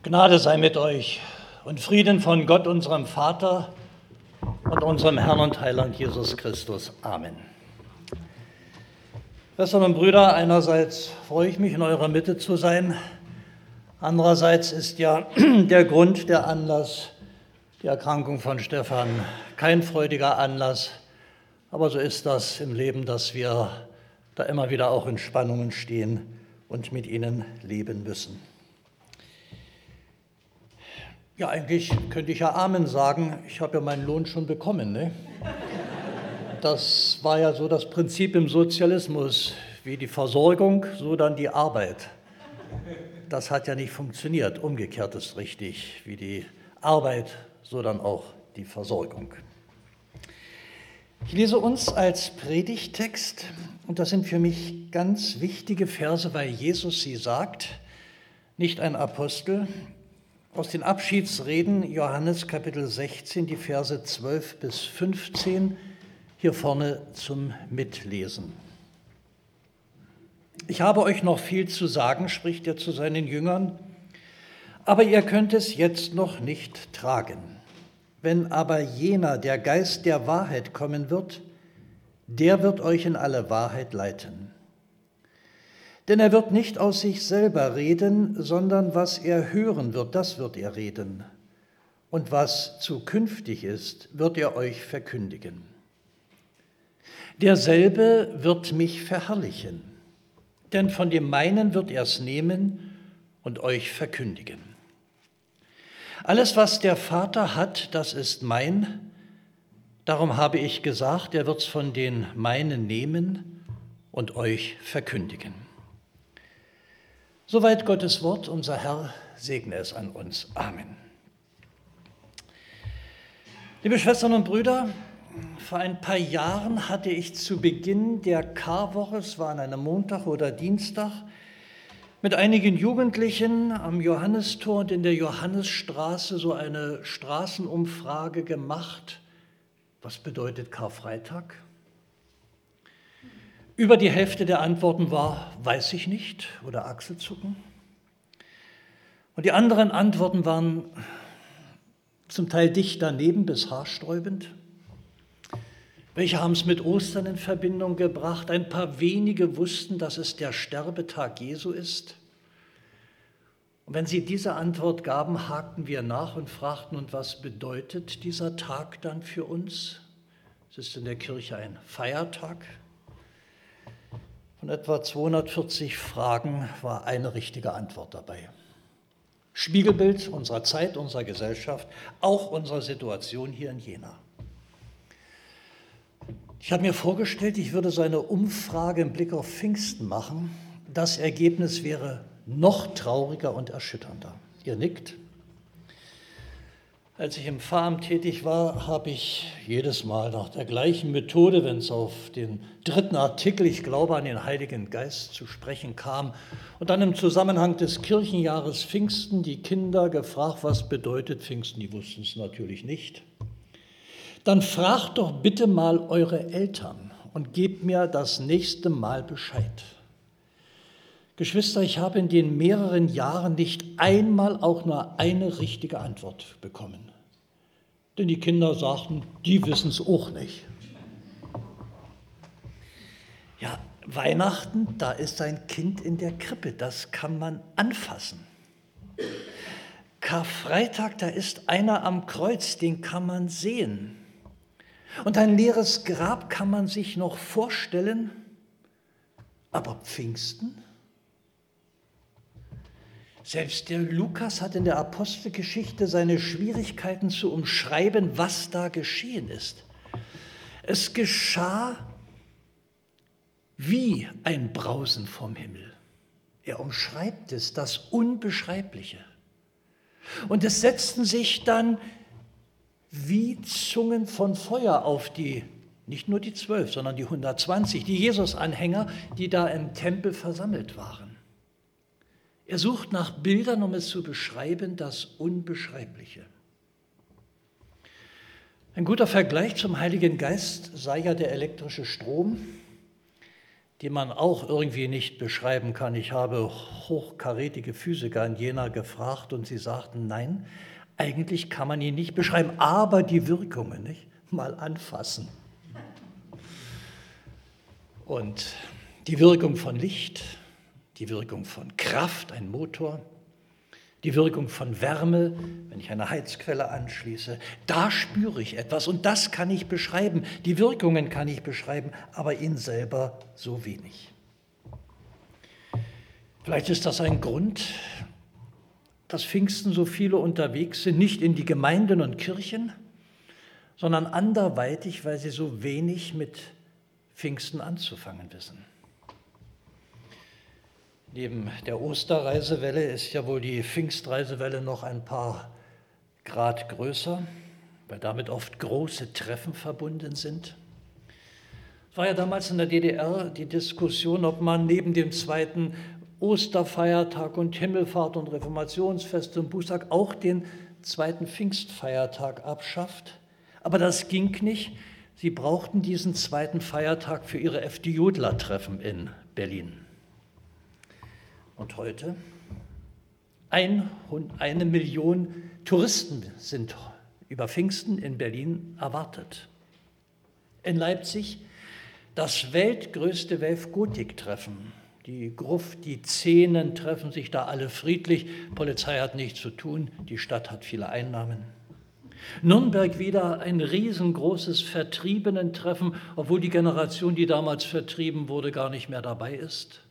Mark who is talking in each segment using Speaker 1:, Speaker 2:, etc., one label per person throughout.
Speaker 1: Gnade sei mit euch und Frieden von Gott, unserem Vater und unserem Herrn und Heiland Jesus Christus. Amen. Schwestern und Brüder, einerseits freue ich mich, in eurer Mitte zu sein. Andererseits ist ja der Grund, der Anlass, die Erkrankung von Stefan, kein freudiger Anlass. Aber so ist das im Leben, dass wir da immer wieder auch in Spannungen stehen und mit ihnen leben müssen. Ja, eigentlich könnte ich ja Amen sagen. Ich habe ja meinen Lohn schon bekommen, ne? Das war ja so das Prinzip im Sozialismus, wie die Versorgung, so dann die Arbeit. Das hat ja nicht funktioniert. Umgekehrt ist richtig, wie die Arbeit, so dann auch die Versorgung. Ich lese uns als Predigttext, und das sind für mich ganz wichtige Verse, weil Jesus sie sagt, nicht ein Apostel, aus den Abschiedsreden Johannes Kapitel 16, die Verse 12 bis 15, hier vorne zum Mitlesen. Ich habe euch noch viel zu sagen, spricht er zu seinen Jüngern, aber ihr könnt es jetzt noch nicht tragen. Wenn aber jener, der Geist der Wahrheit kommen wird, der wird euch in alle Wahrheit leiten. Denn er wird nicht aus sich selber reden, sondern was er hören wird, das wird er reden. Und was zukünftig ist, wird er euch verkündigen. Derselbe wird mich verherrlichen, denn von dem meinen wird er es nehmen und euch verkündigen. Alles, was der Vater hat, das ist mein. Darum habe ich gesagt, er wird es von den meinen nehmen und euch verkündigen. Soweit Gottes Wort, unser Herr segne es an uns. Amen. Liebe Schwestern und Brüder, vor ein paar Jahren hatte ich zu Beginn der Karwoche, es war an einem Montag oder Dienstag, mit einigen Jugendlichen am Johannistor und in der Johannisstraße so eine Straßenumfrage gemacht. Was bedeutet Karfreitag? Über die Hälfte der Antworten war, weiß ich nicht, oder Achselzucken. Und die anderen Antworten waren zum Teil dicht daneben bis haarsträubend. Welche haben es mit Ostern in Verbindung gebracht? Ein paar wenige wussten, dass es der Sterbetag Jesu ist. Und wenn sie diese Antwort gaben, hakten wir nach und fragten, und was bedeutet dieser Tag dann für uns? Es ist in der Kirche ein Feiertag. Von etwa 240 Fragen war eine richtige Antwort dabei. Spiegelbild unserer Zeit, unserer Gesellschaft, auch unserer Situation hier in Jena. Ich habe mir vorgestellt, ich würde so eine Umfrage im Blick auf Pfingsten machen. Das Ergebnis wäre noch trauriger und erschütternder. Ihr nickt. Als ich im Pfarramt tätig war, habe ich jedes Mal nach der gleichen Methode, wenn es auf den dritten Artikel, ich glaube an den Heiligen Geist, zu sprechen kam, und dann im Zusammenhang des Kirchenjahres Pfingsten die Kinder gefragt, was bedeutet Pfingsten, die wussten es natürlich nicht. Dann fragt doch bitte mal eure Eltern und gebt mir das nächste Mal Bescheid. Geschwister, ich habe in den mehreren Jahren nicht einmal auch nur eine richtige Antwort bekommen. Denn die Kinder sagten, die wissen es auch nicht. Ja, Weihnachten, da ist ein Kind in der Krippe, das kann man anfassen. Karfreitag, da ist einer am Kreuz, den kann man sehen. Und ein leeres Grab kann man sich noch vorstellen, aber Pfingsten? Selbst der Lukas hat in der Apostelgeschichte seine Schwierigkeiten zu umschreiben, was da geschehen ist. Es geschah wie ein Brausen vom Himmel. Er umschreibt es, das Unbeschreibliche. Und es setzten sich dann wie Zungen von Feuer auf die, nicht nur die 12, sondern die 120, die Jesus-Anhänger, die da im Tempel versammelt waren. Er sucht nach Bildern, um es zu beschreiben, das Unbeschreibliche. Ein guter Vergleich zum Heiligen Geist sei ja der elektrische Strom, die man auch irgendwie nicht beschreiben kann. Ich habe hochkarätige Physiker in Jena gefragt und sie sagten, nein, eigentlich kann man ihn nicht beschreiben, aber die Wirkungen, nicht? Mal anfassen. Und die Wirkung von Licht, die Wirkung von Kraft, ein Motor, die Wirkung von Wärme, wenn ich eine Heizquelle anschließe, da spüre ich etwas und das kann ich beschreiben. Die Wirkungen kann ich beschreiben, aber ihn selber so wenig. Vielleicht ist das ein Grund, dass Pfingsten so viele unterwegs sind, nicht in die Gemeinden und Kirchen, sondern anderweitig, weil sie so wenig mit Pfingsten anzufangen wissen. Neben der Osterreisewelle ist ja wohl die Pfingstreisewelle noch ein paar Grad größer, weil damit oft große Treffen verbunden sind. Es war ja damals in der DDR die Diskussion, ob man neben dem zweiten Osterfeiertag und Himmelfahrt und Reformationsfest und Bußtag auch den zweiten Pfingstfeiertag abschafft. Aber das ging nicht. Sie brauchten diesen zweiten Feiertag für ihre FDJler-Treffen in Berlin. Und heute? 1 Million Touristen sind über Pfingsten in Berlin erwartet. In Leipzig das weltgrößte Welf-Gotik-Treffen. Die Gruft, die Szenen treffen sich da alle friedlich. Polizei hat nichts zu tun, die Stadt hat viele Einnahmen. Nürnberg wieder ein riesengroßes Vertriebenen-Treffen, obwohl die Generation, die damals vertrieben wurde, gar nicht mehr dabei ist.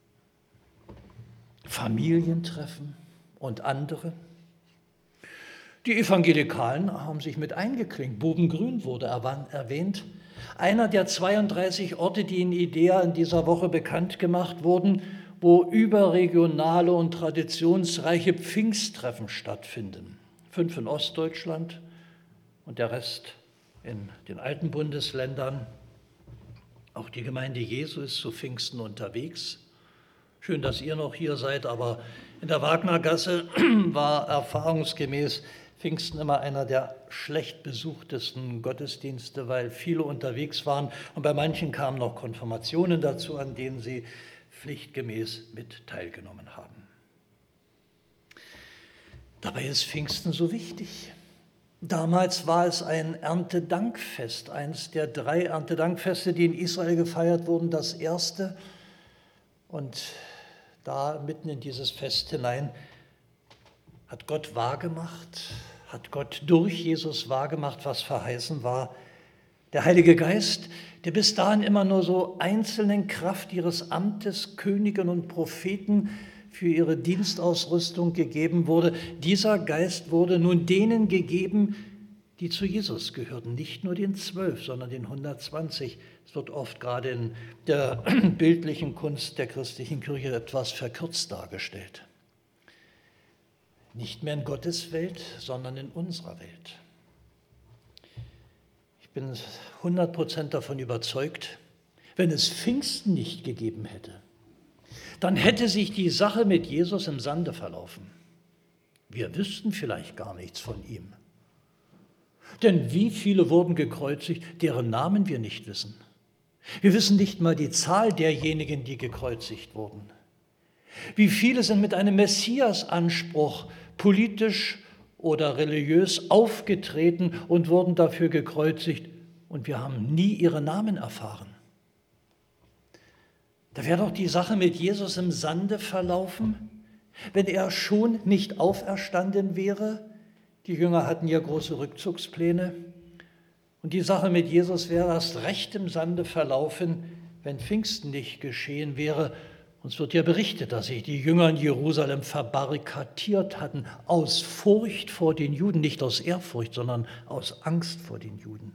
Speaker 1: Familientreffen und andere. Die Evangelikalen haben sich mit eingeklinkt. Bubengrün wurde erwähnt. Einer der 32 Orte, die in IDEA in dieser Woche bekannt gemacht wurden, wo überregionale und traditionsreiche Pfingsttreffen stattfinden. 5 in Ostdeutschland und der Rest in den alten Bundesländern. Auch die Gemeinde Jesu ist zu Pfingsten unterwegs. Schön, dass ihr noch hier seid, aber in der Wagnergasse war erfahrungsgemäß Pfingsten immer einer der schlecht besuchtesten Gottesdienste, weil viele unterwegs waren und bei manchen kamen noch Konfirmationen dazu, an denen sie pflichtgemäß mit teilgenommen haben. Dabei ist Pfingsten so wichtig. Damals war es ein Erntedankfest, eines der 3 Erntedankfeste, die in Israel gefeiert wurden, das erste. Und da mitten in dieses Fest hinein hat Gott wahrgemacht, hat Gott durch Jesus wahrgemacht, was verheißen war. Der Heilige Geist, der bis dahin immer nur so einzelnen Kraft ihres Amtes, Königen und Propheten für ihre Dienstausrüstung gegeben wurde, dieser Geist wurde nun denen gegeben, die zu Jesus gehörten, nicht nur den 12, sondern den 120. Es wird oft gerade in der bildlichen Kunst der christlichen Kirche etwas verkürzt dargestellt. Nicht mehr in Gottes Welt, sondern in unserer Welt. Ich bin 100% davon überzeugt, wenn es Pfingsten nicht gegeben hätte, dann hätte sich die Sache mit Jesus im Sande verlaufen. Wir wüssten vielleicht gar nichts von ihm. Denn wie viele wurden gekreuzigt, deren Namen wir nicht wissen. Wir wissen nicht mal die Zahl derjenigen, die gekreuzigt wurden. Wie viele sind mit einem Messiasanspruch politisch oder religiös aufgetreten und wurden dafür gekreuzigt und wir haben nie ihre Namen erfahren. Da wäre doch die Sache mit Jesus im Sande verlaufen, wenn er schon nicht auferstanden wäre. Die Jünger hatten ja große Rückzugspläne. Und die Sache mit Jesus wäre erst recht im Sande verlaufen, wenn Pfingsten nicht geschehen wäre. Uns wird ja berichtet, dass sich die Jünger in Jerusalem verbarrikadiert hatten, aus Furcht vor den Juden, nicht aus Ehrfurcht, sondern aus Angst vor den Juden.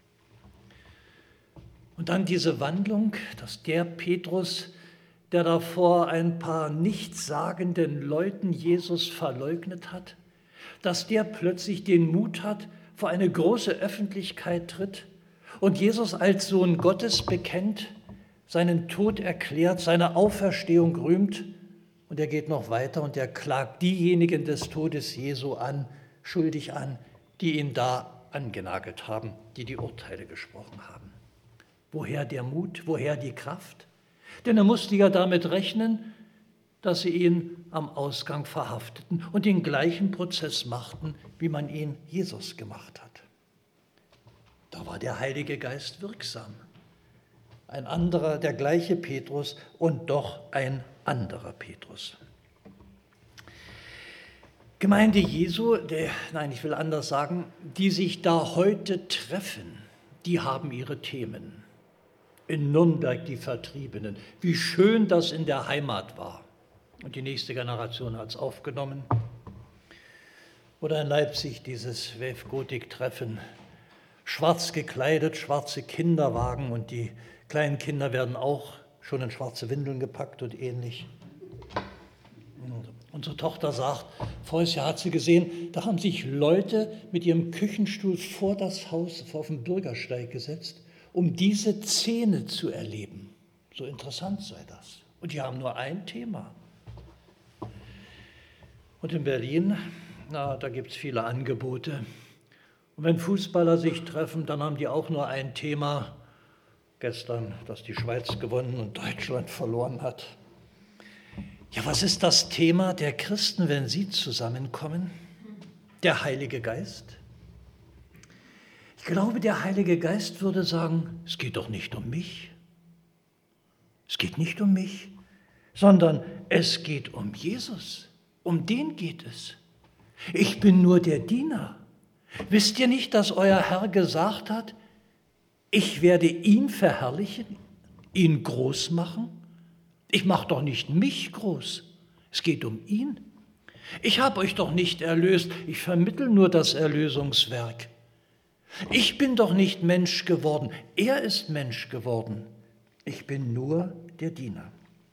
Speaker 1: Und dann diese Wandlung, dass der Petrus, der davor ein paar nichtssagenden Leuten Jesus verleugnet hat, dass der plötzlich den Mut hat, vor eine große Öffentlichkeit tritt und Jesus als Sohn Gottes bekennt, seinen Tod erklärt, seine Auferstehung rühmt und er geht noch weiter und er klagt diejenigen des Todes Jesu an, schuldig an, die ihn da angenagelt haben, die die Urteile gesprochen haben. Woher der Mut, woher die Kraft? Denn er musste ja damit rechnen, dass sie ihn am Ausgang verhafteten und den gleichen Prozess machten, wie man ihn Jesus gemacht hat. Da war der Heilige Geist wirksam. Ein anderer, der gleiche Petrus und doch ein anderer Petrus. Gemeinde Jesu, ich will anders sagen, die sich da heute treffen, die haben ihre Themen. In Nürnberg die Vertriebenen, wie schön das in der Heimat war. Und die nächste Generation hat es aufgenommen. Oder in Leipzig dieses Wave-Gotik-Treffen. Schwarz gekleidet, schwarze Kinderwagen und die kleinen Kinder werden auch schon in schwarze Windeln gepackt und ähnlich. Unsere Tochter sagt, voriges Jahr hat sie gesehen, da haben sich Leute mit ihrem Küchenstuhl vor das Haus, auf den Bürgersteig gesetzt, um diese Szene zu erleben. So interessant sei das. Und die haben nur ein Thema. Und in Berlin, da gibt es viele Angebote. Und wenn Fußballer sich treffen, dann haben die auch nur ein Thema. Gestern, dass die Schweiz gewonnen und Deutschland verloren hat. Ja, was ist das Thema der Christen, wenn sie zusammenkommen? Der Heilige Geist. Ich glaube, der Heilige Geist würde sagen, es geht doch nicht um mich. Es geht nicht um mich, sondern es geht um Jesus. Um den geht es. Ich bin nur der Diener. Wisst ihr nicht, dass euer Herr gesagt hat, ich werde ihn verherrlichen, ihn groß machen? Ich mache doch nicht mich groß. Es geht um ihn. Ich habe euch doch nicht erlöst, ich vermittle nur das Erlösungswerk. Ich bin doch nicht Mensch geworden, er ist Mensch geworden. Ich bin nur der Diener.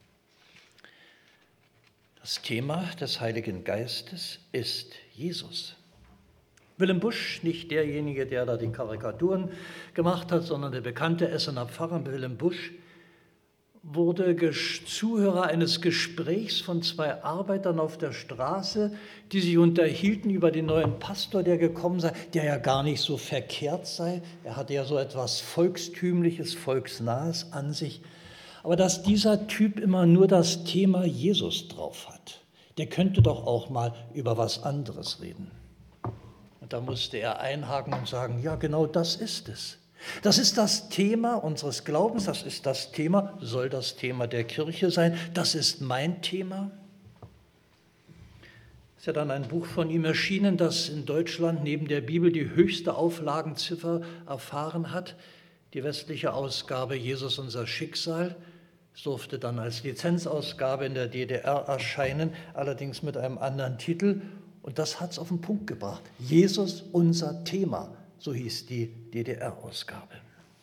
Speaker 1: Das Thema des Heiligen Geistes ist Jesus. Wilhelm Busch, nicht derjenige, der da die Karikaturen gemacht hat, sondern der bekannte Essener Pfarrer Wilhelm Busch, wurde Zuhörer eines Gesprächs von zwei Arbeitern auf der Straße, die sich unterhielten über den neuen Pastor, der gekommen sei, der ja gar nicht so verkehrt sei. Er hatte ja so etwas Volkstümliches, Volksnahes an sich. Aber dass dieser Typ immer nur das Thema Jesus drauf hat, der könnte doch auch mal über was anderes reden. Und da musste er einhaken und sagen, ja, genau das ist es. Das ist das Thema unseres Glaubens, das ist das Thema, soll das Thema der Kirche sein, das ist mein Thema. Es ist ja dann ein Buch von ihm erschienen, das in Deutschland neben der Bibel die höchste Auflagenziffer erfahren hat, die westliche Ausgabe Jesus unser Schicksal. Es durfte dann als Lizenzausgabe in der DDR erscheinen, allerdings mit einem anderen Titel. Und das hat es auf den Punkt gebracht. Jesus unser Thema. So hieß die DDR-Ausgabe.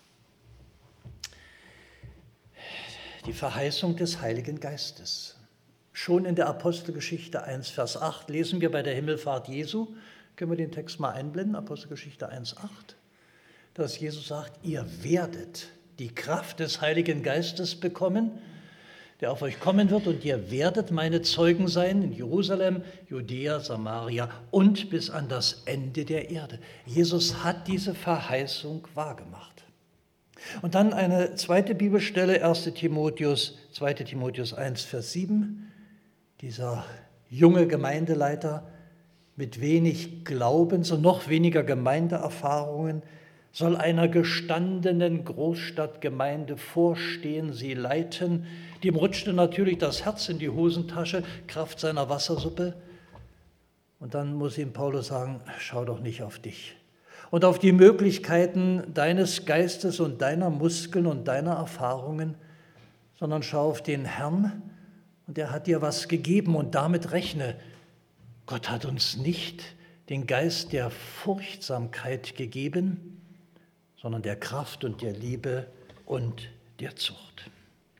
Speaker 1: Die Verheißung des Heiligen Geistes. Schon in der Apostelgeschichte 1, Vers 8 lesen wir bei der Himmelfahrt Jesu, können wir den Text mal einblenden, Apostelgeschichte 1, 8, dass Jesus sagt, ihr werdet die Kraft des Heiligen Geistes bekommen, der auf euch kommen wird, und ihr werdet meine Zeugen sein in Jerusalem, Judäa, Samaria und bis an das Ende der Erde. Jesus hat diese Verheißung wahrgemacht. Und dann eine zweite Bibelstelle, 2. Timotheus 1, Vers 7. Dieser junge Gemeindeleiter mit wenig Glaubens und noch weniger Gemeindeerfahrungen soll einer gestandenen Großstadtgemeinde vorstehen, sie leiten. Dem rutschte natürlich das Herz in die Hosentasche, Kraft seiner Wassersuppe. Und dann muss ihm Paulus sagen, schau doch nicht auf dich und auf die Möglichkeiten deines Geistes und deiner Muskeln und deiner Erfahrungen, sondern schau auf den Herrn, und er hat dir was gegeben, und damit rechne. Gott hat uns nicht den Geist der Furchtsamkeit gegeben, sondern der Kraft und der Liebe und der Zucht.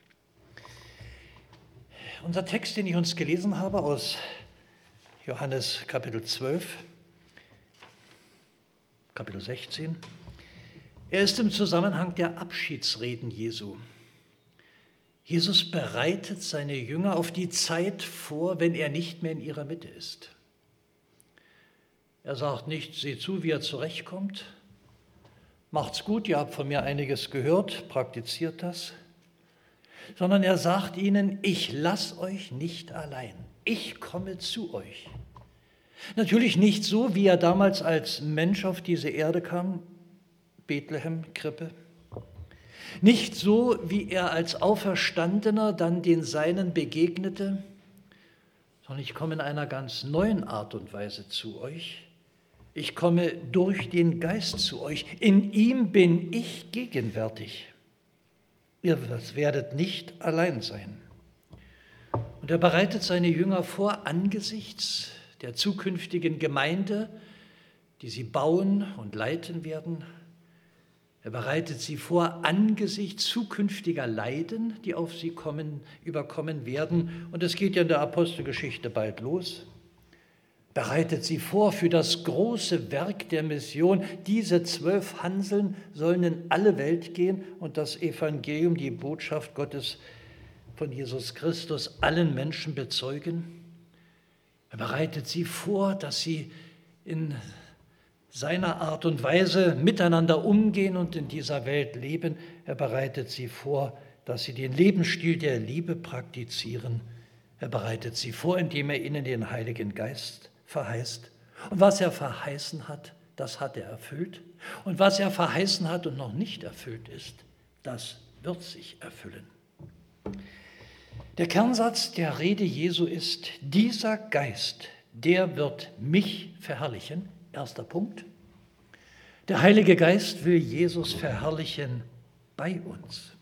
Speaker 1: Unser Text, den ich uns gelesen habe aus Johannes Kapitel 12, Kapitel 16, er ist im Zusammenhang der Abschiedsreden Jesu. Jesus bereitet seine Jünger auf die Zeit vor, wenn er nicht mehr in ihrer Mitte ist. Er sagt nicht, seht zu, wie er zurechtkommt. Macht's gut, ihr habt von mir einiges gehört, praktiziert das. sondern er sagt ihnen, ich lasse euch nicht allein, ich komme zu euch. Natürlich nicht so, wie er damals als Mensch auf diese Erde kam, Bethlehem, Krippe. Nicht so, wie er als Auferstandener dann den Seinen begegnete, sondern ich komme in einer ganz neuen Art und Weise zu euch. Ich komme durch den Geist zu euch. In ihm bin ich gegenwärtig. Ihr werdet nicht allein sein. Und er bereitet seine Jünger vor angesichts der zukünftigen Gemeinde, die sie bauen und leiten werden. Er bereitet sie vor angesichts zukünftiger Leiden, die auf sie überkommen werden. Und es geht ja in der Apostelgeschichte bald los. Bereitet sie vor für das große Werk der Mission. Diese 12 Hanseln sollen in alle Welt gehen und das Evangelium, die Botschaft Gottes von Jesus Christus allen Menschen bezeugen. Er bereitet sie vor, dass sie in seiner Art und Weise miteinander umgehen und in dieser Welt leben. Er bereitet sie vor, dass sie den Lebensstil der Liebe praktizieren. Er bereitet sie vor, indem er ihnen den Heiligen Geist verheißt. Und was er verheißen hat, das hat er erfüllt. Und was er verheißen hat und noch nicht erfüllt ist, das wird sich erfüllen. Der Kernsatz der Rede Jesu ist, dieser Geist, der wird mich verherrlichen. Erster Punkt. Der Heilige Geist will Jesus verherrlichen bei uns.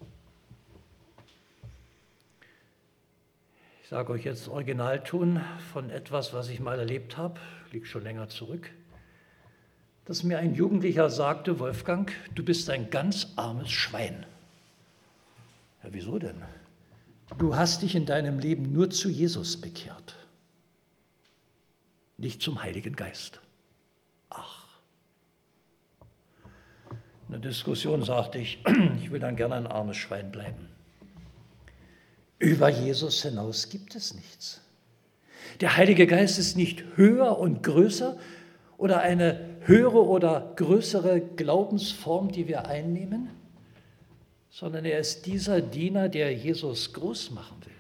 Speaker 1: Ich sage euch jetzt Originalton von etwas, was ich mal erlebt habe, liegt schon länger zurück, dass mir ein Jugendlicher sagte, Wolfgang, du bist ein ganz armes Schwein. Ja, wieso denn? Du hast dich in deinem Leben nur zu Jesus bekehrt, nicht zum Heiligen Geist. Ach. In der Diskussion sagte ich, ich will dann gerne ein armes Schwein bleiben. Über Jesus hinaus gibt es nichts. Der Heilige Geist ist nicht höher und größer oder eine höhere oder größere Glaubensform, die wir einnehmen, sondern er ist dieser Diener, der Jesus groß machen will.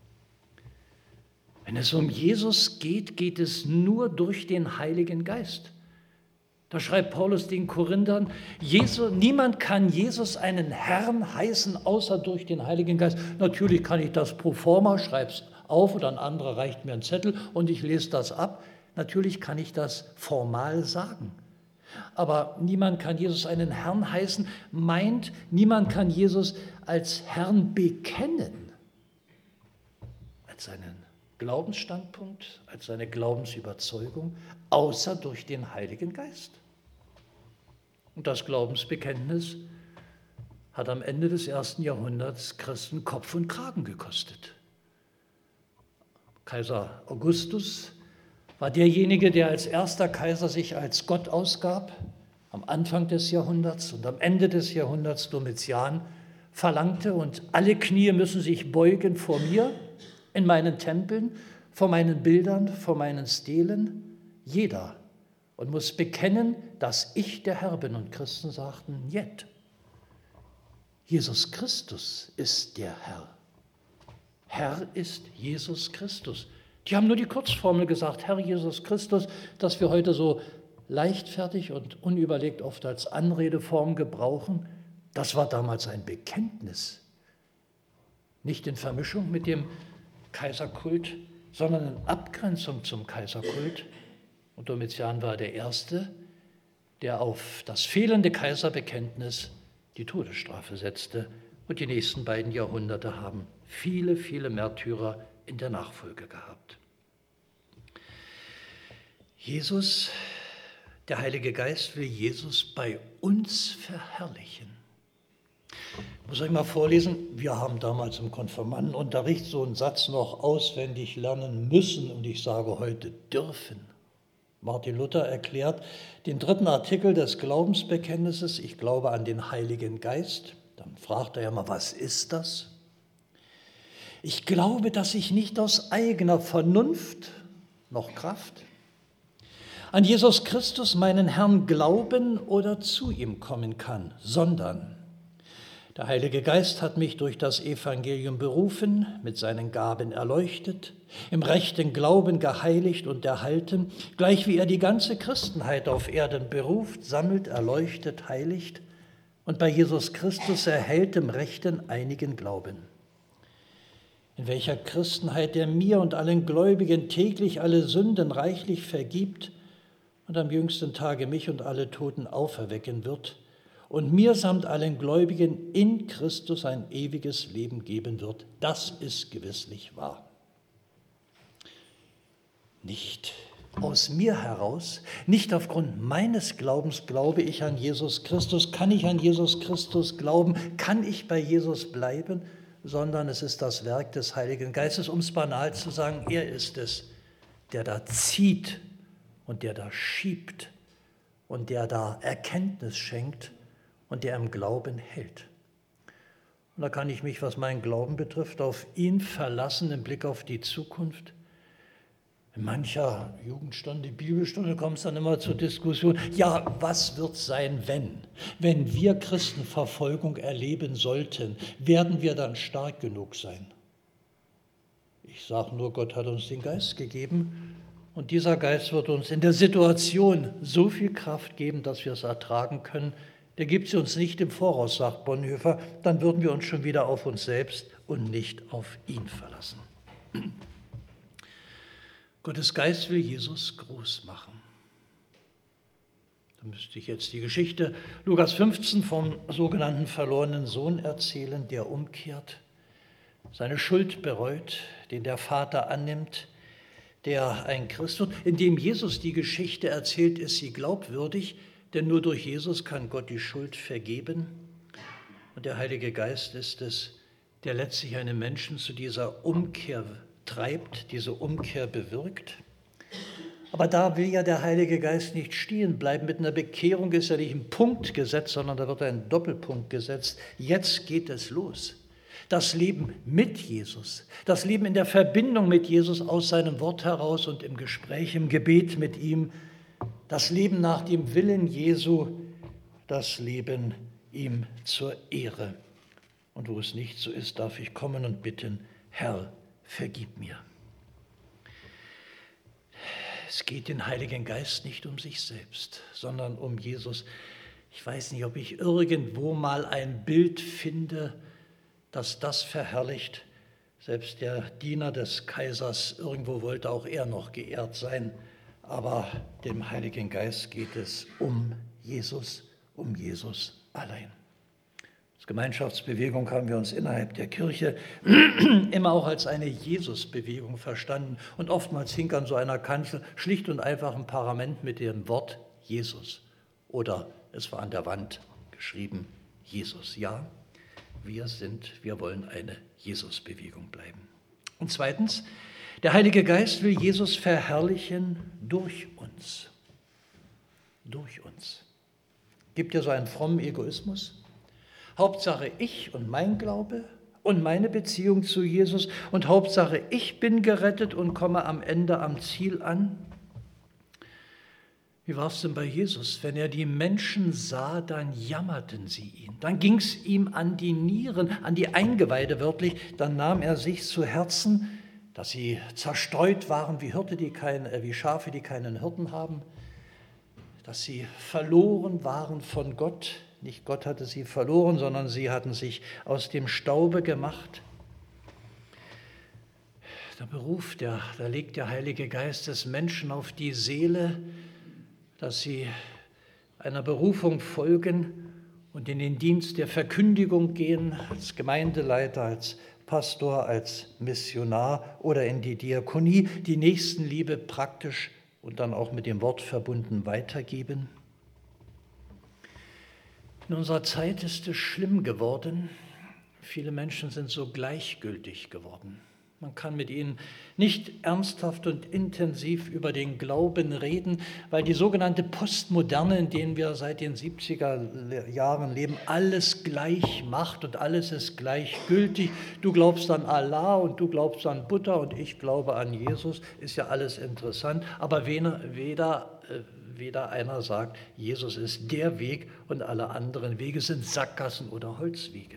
Speaker 1: Wenn es um Jesus geht, geht es nur durch den Heiligen Geist. Da schreibt Paulus den Korinthern, niemand kann Jesus einen Herrn heißen, außer durch den Heiligen Geist. Natürlich kann ich das pro forma, schreib's auf oder ein anderer reicht mir einen Zettel und ich lese das ab. Natürlich kann ich das formal sagen. Aber niemand kann Jesus einen Herrn heißen, meint, niemand kann Jesus als Herrn bekennen. Als seinen Glaubensstandpunkt, als seine Glaubensüberzeugung, außer durch den Heiligen Geist. Und das Glaubensbekenntnis hat am Ende des 1. Jahrhunderts Christen Kopf und Kragen gekostet. Kaiser Augustus war derjenige, der als erster Kaiser sich als Gott ausgab, am Anfang des Jahrhunderts und am Ende des Jahrhunderts Domitian verlangte, und alle Knie müssen sich beugen vor mir, in meinen Tempeln, vor meinen Bildern, vor meinen Stelen, jeder, und muss bekennen, dass ich der Herr bin. Und Christen sagten, jet. Jesus Christus ist der Herr. Herr ist Jesus Christus. Die haben nur die Kurzformel gesagt, Herr Jesus Christus, das wir heute so leichtfertig und unüberlegt oft als Anredeform gebrauchen. Das war damals ein Bekenntnis. Nicht in Vermischung mit dem Kaiserkult, sondern in Abgrenzung zum Kaiserkult. Und Domitian war der Erste, der auf das fehlende Kaiserbekenntnis die Todesstrafe setzte. Und die nächsten beiden Jahrhunderte haben viele, viele Märtyrer in der Nachfolge gehabt. Jesus, der Heilige Geist, will Jesus bei uns verherrlichen. Ich muss euch mal vorlesen, wir haben damals im Konfirmandenunterricht so einen Satz noch auswendig lernen müssen und ich sage heute dürfen. Martin Luther erklärt den 3. Artikel des Glaubensbekenntnisses, ich glaube an den Heiligen Geist. Dann fragt er ja mal, was ist das? Ich glaube, dass ich nicht aus eigener Vernunft noch Kraft an Jesus Christus, meinen Herrn, glauben oder zu ihm kommen kann, sondern Der Heilige Geist hat mich durch das Evangelium berufen, mit seinen Gaben erleuchtet, im rechten Glauben geheiligt und erhalten, gleich wie er die ganze Christenheit auf Erden beruft, sammelt, erleuchtet, heiligt und bei Jesus Christus erhält im rechten einigen Glauben. In welcher Christenheit er mir und allen Gläubigen täglich alle Sünden reichlich vergibt und am jüngsten Tage mich und alle Toten auferwecken wird und mir samt allen Gläubigen in Christus ein ewiges Leben geben wird. Das ist gewisslich wahr. Nicht aus mir heraus, nicht aufgrund meines Glaubens glaube ich an Jesus Christus, kann ich an Jesus Christus glauben, kann ich bei Jesus bleiben, sondern es ist das Werk des Heiligen Geistes, um es banal zu sagen, er ist es, der da zieht und der da schiebt und der da Erkenntnis schenkt und der im Glauben hält. Und da kann ich mich, was meinen Glauben betrifft, auf ihn verlassen im Blick auf die Zukunft. In mancher Jugendstunde, Bibelstunde kommt es dann immer zur Diskussion, ja, was wird sein, wenn wir Christen Verfolgung erleben sollten, werden wir dann stark genug sein? Ich sage nur, Gott hat uns den Geist gegeben und dieser Geist wird uns in der Situation so viel Kraft geben, dass wir es ertragen können. Der gibt sie uns nicht im Voraus, sagt Bonhoeffer, dann würden wir uns schon wieder auf uns selbst und nicht auf ihn verlassen. Gottes Geist will Jesus groß machen. Da müsste ich jetzt die Geschichte Lukas 15 vom sogenannten verlorenen Sohn erzählen, der umkehrt, seine Schuld bereut, den der Vater annimmt, der ein Christ wird. Indem Jesus die Geschichte erzählt, ist sie glaubwürdig, denn nur durch Jesus kann Gott die Schuld vergeben. Und der Heilige Geist ist es, der letztlich einen Menschen zu dieser Umkehr treibt, diese Umkehr bewirkt. Aber da will ja der Heilige Geist nicht stehen bleiben. Mit einer Bekehrung ist ja nicht ein Punkt gesetzt, sondern da wird ein Doppelpunkt gesetzt. Jetzt geht es los. Das Leben mit Jesus, das Leben in der Verbindung mit Jesus aus seinem Wort heraus und im Gespräch, im Gebet mit ihm, das Leben nach dem Willen Jesu, das Leben ihm zur Ehre. Und wo es nicht so ist, darf ich kommen und bitten, Herr, vergib mir. Es geht den Heiligen Geist nicht um sich selbst, sondern um Jesus. Ich weiß nicht, ob ich irgendwo mal ein Bild finde, das das verherrlicht. Selbst der Diener des Kaisers, irgendwo wollte auch er noch geehrt sein. Aber dem Heiligen Geist geht es um Jesus allein. Als Gemeinschaftsbewegung haben wir uns innerhalb der Kirche immer auch als eine Jesusbewegung verstanden und oftmals hing an so einer Kanzel schlicht und einfach ein Parament mit dem Wort Jesus oder es war an der Wand geschrieben Jesus. Ja, wir wollen eine Jesusbewegung bleiben. Und zweitens, der Heilige Geist will Jesus verherrlichen durch uns. Durch uns. Gibt ja so einen frommen Egoismus? Hauptsache ich und mein Glaube und meine Beziehung zu Jesus und Hauptsache ich bin gerettet und komme am Ende am Ziel an. Wie war es denn bei Jesus? Wenn er die Menschen sah, dann jammerten sie ihn. Dann ging es ihm an die Nieren, an die Eingeweide wörtlich. Dann nahm er sich zu Herzen, dass sie zerstreut waren wie Schafe, die keinen Hirten haben, dass sie verloren waren von Gott. Nicht Gott hatte sie verloren, sondern sie hatten sich aus dem Staube gemacht. Da legt der Heilige Geist des Menschen auf die Seele, dass sie einer Berufung folgen und in den Dienst der Verkündigung gehen, als Gemeindeleiter, als Pastor, als Missionar oder in die Diakonie, die Nächstenliebe praktisch und dann auch mit dem Wort verbunden weitergeben. In unserer Zeit ist es schlimm geworden. Viele Menschen sind so gleichgültig geworden. Man kann mit ihnen nicht ernsthaft und intensiv über den Glauben reden, weil die sogenannte Postmoderne, in der wir seit den 70er Jahren leben, alles gleich macht und alles ist gleichgültig. Du glaubst an Allah und du glaubst an Buddha und ich glaube an Jesus, ist ja alles interessant, aber weder einer sagt, Jesus ist der Weg und alle anderen Wege sind Sackgassen oder Holzwege.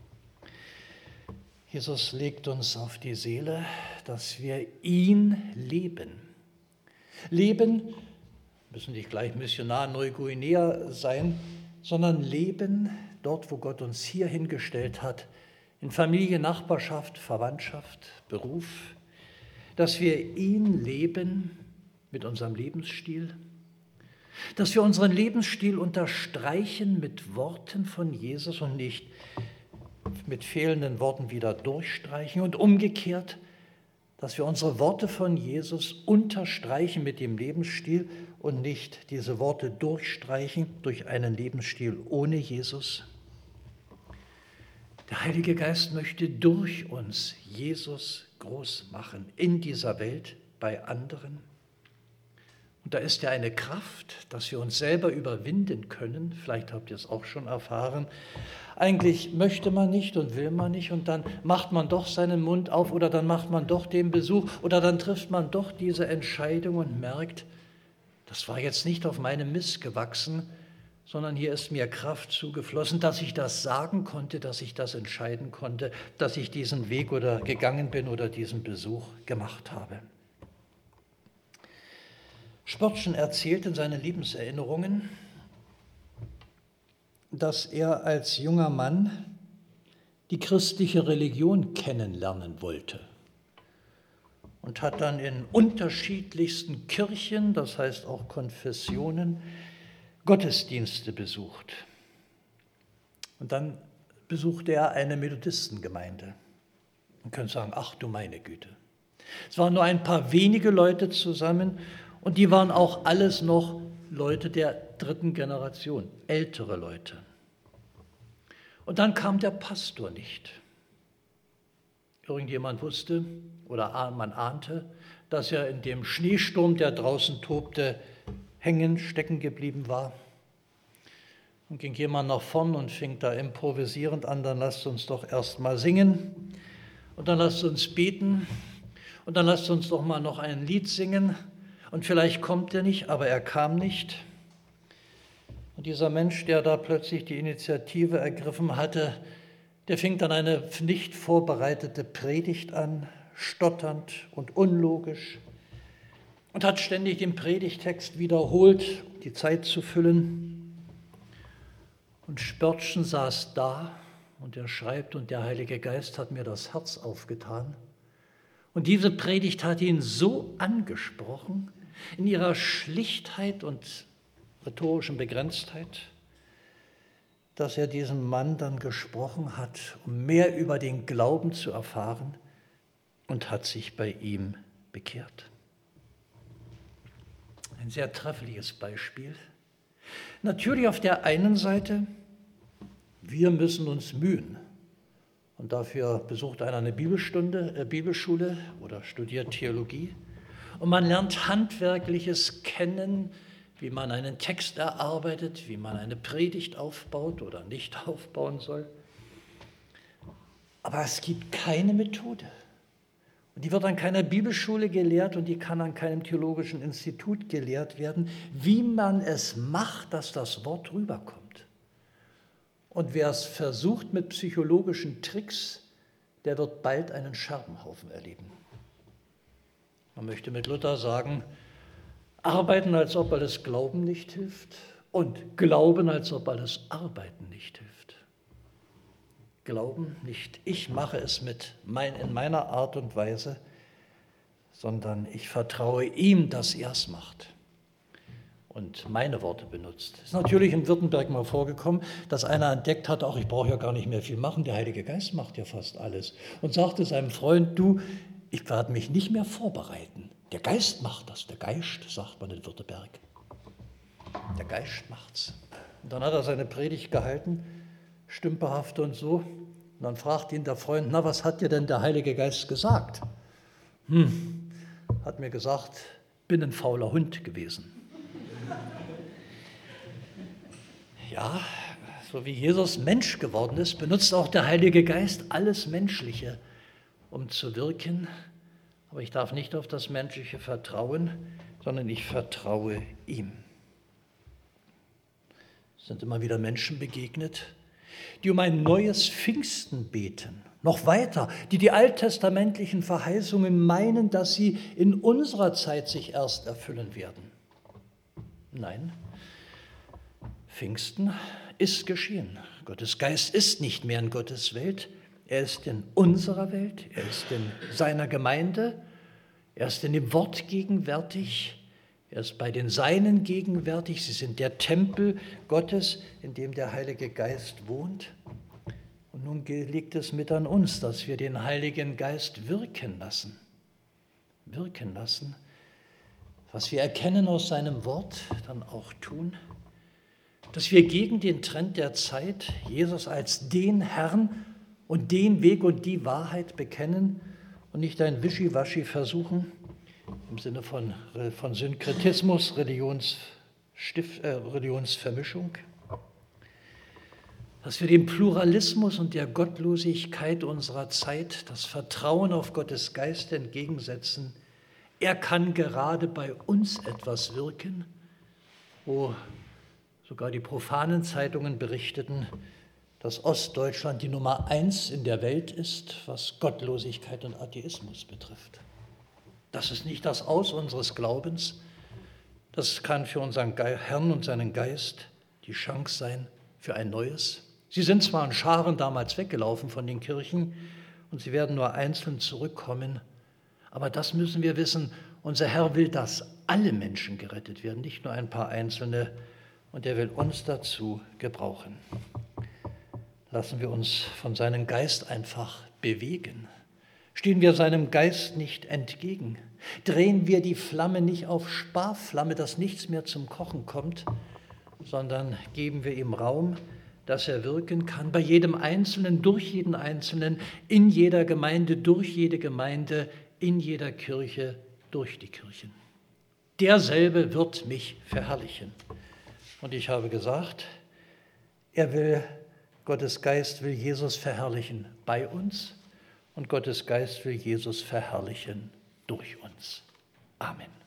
Speaker 1: Jesus legt uns auf die Seele, dass wir ihn leben. Leben, müssen nicht gleich Missionar Neuguinea sein, sondern leben dort, wo Gott uns hier hingestellt hat, in Familie, Nachbarschaft, Verwandtschaft, Beruf, dass wir ihn leben mit unserem Lebensstil, dass wir unseren Lebensstil unterstreichen mit Worten von Jesus und nicht mit fehlenden Worten wieder durchstreichen und umgekehrt, dass wir unsere Worte von Jesus unterstreichen mit dem Lebensstil und nicht diese Worte durchstreichen durch einen Lebensstil ohne Jesus. Der Heilige Geist möchte durch uns Jesus groß machen in dieser Welt, bei anderen. Und da ist ja eine Kraft, dass wir uns selber überwinden können. Vielleicht habt ihr es auch schon erfahren. Eigentlich möchte man nicht und will man nicht und dann macht man doch seinen Mund auf oder dann macht man doch den Besuch oder dann trifft man doch diese Entscheidung und merkt, das war jetzt nicht auf meinem Mist gewachsen, sondern hier ist mir Kraft zugeflossen, dass ich das sagen konnte, dass ich das entscheiden konnte, dass ich diesen Weg oder gegangen bin oder diesen Besuch gemacht habe. Spörtchen erzählt in seinen Lebenserinnerungen, dass er als junger Mann die christliche Religion kennenlernen wollte und hat dann in unterschiedlichsten Kirchen, das heißt auch Konfessionen, Gottesdienste besucht. Und dann besuchte er eine Methodistengemeinde. Man könnte sagen, ach du meine Güte. Es waren nur ein paar wenige Leute zusammen und die waren auch alles noch Leute der dritten Generation, ältere Leute. Und dann kam der Pastor nicht. Irgendjemand wusste oder man ahnte, dass er in dem Schneesturm, der draußen tobte, stecken geblieben war. Und ging jemand nach vorn und fing da improvisierend an, dann lasst uns doch erst mal singen und dann lasst uns beten und dann lasst uns doch mal noch ein Lied singen und vielleicht kommt er nicht, aber er kam nicht. Und dieser Mensch, der da plötzlich die Initiative ergriffen hatte, der fing dann eine nicht vorbereitete Predigt an, stotternd und unlogisch und hat ständig den Predigtext wiederholt, um die Zeit zu füllen. Und Spörtchen saß da und er schreibt, und der Heilige Geist hat mir das Herz aufgetan. Und diese Predigt hat ihn so angesprochen, in ihrer Schlichtheit und rhetorischen Begrenztheit, dass er diesen Mann dann gesprochen hat, um mehr über den Glauben zu erfahren und hat sich bei ihm bekehrt. Ein sehr treffliches Beispiel. Natürlich auf der einen Seite, wir müssen uns mühen. Und dafür besucht einer eine Bibelschule oder studiert Theologie. Und man lernt Handwerkliches kennen, wie man einen Text erarbeitet, wie man eine Predigt aufbaut oder nicht aufbauen soll. Aber es gibt keine Methode. Und die wird an keiner Bibelschule gelehrt und die kann an keinem theologischen Institut gelehrt werden, wie man es macht, dass das Wort rüberkommt. Und wer es versucht mit psychologischen Tricks, der wird bald einen Scherbenhaufen erleben. Man möchte mit Luther sagen, arbeiten, als ob alles Glauben nicht hilft und glauben, als ob alles Arbeiten nicht hilft. Glauben nicht, ich mache es in meiner Art und Weise, sondern ich vertraue ihm, dass er es macht und meine Worte benutzt. Es ist natürlich in Württemberg mal vorgekommen, dass einer entdeckt hat, auch ich brauche ja gar nicht mehr viel machen, der Heilige Geist macht ja fast alles. Und sagte seinem Freund, du, ich werde mich nicht mehr vorbereiten. Der Geist macht das, der Geist, sagt man in Württemberg. Der Geist macht's. Und dann hat er seine Predigt gehalten, stümperhaft und so. Und dann fragt ihn der Freund, na, was hat dir denn der Heilige Geist gesagt? Hat mir gesagt, bin ein fauler Hund gewesen. Ja, so wie Jesus Mensch geworden ist, benutzt auch der Heilige Geist alles Menschliche, um zu wirken. Aber ich darf nicht auf das Menschliche vertrauen, sondern ich vertraue ihm. Es sind immer wieder Menschen begegnet, die um ein neues Pfingsten beten. Noch weiter, die die alttestamentlichen Verheißungen meinen, dass sie in unserer Zeit sich erst erfüllen werden. Nein, Pfingsten ist geschehen. Gottes Geist ist nicht mehr in Gottes Welt. Er ist in unserer Welt, er ist in seiner Gemeinde, er ist in dem Wort gegenwärtig, er ist bei den Seinen gegenwärtig. Sie sind der Tempel Gottes, in dem der Heilige Geist wohnt. Und nun liegt es mit an uns, dass wir den Heiligen Geist wirken lassen. Wirken lassen. Was wir erkennen aus seinem Wort, dann auch tun. Dass wir gegen den Trend der Zeit Jesus als den Herrn und den Weg und die Wahrheit bekennen und nicht ein Wischiwaschi versuchen, im Sinne von Synkretismus, Religionsvermischung. Dass wir dem Pluralismus und der Gottlosigkeit unserer Zeit das Vertrauen auf Gottes Geist entgegensetzen. Er kann gerade bei uns etwas wirken, wo sogar die profanen Zeitungen berichteten, dass Ostdeutschland die Nummer 1 in der Welt ist, was Gottlosigkeit und Atheismus betrifft. Das ist nicht das Aus unseres Glaubens. Das kann für unseren Herrn und seinen Geist die Chance sein für ein Neues. Sie sind zwar in Scharen damals weggelaufen von den Kirchen und sie werden nur einzeln zurückkommen, aber das müssen wir wissen, unser Herr will, dass alle Menschen gerettet werden, nicht nur ein paar Einzelne, und er will uns dazu gebrauchen. Lassen wir uns von seinem Geist einfach bewegen. Stehen wir seinem Geist nicht entgegen. Drehen wir die Flamme nicht auf Sparflamme, dass nichts mehr zum Kochen kommt, sondern geben wir ihm Raum, dass er wirken kann, bei jedem Einzelnen, durch jeden Einzelnen, in jeder Gemeinde, durch jede Gemeinde, in jeder Kirche, durch die Kirchen. Derselbe wird mich verherrlichen. Und ich habe gesagt, Gottes Geist will Jesus verherrlichen bei uns und Gottes Geist will Jesus verherrlichen durch uns. Amen.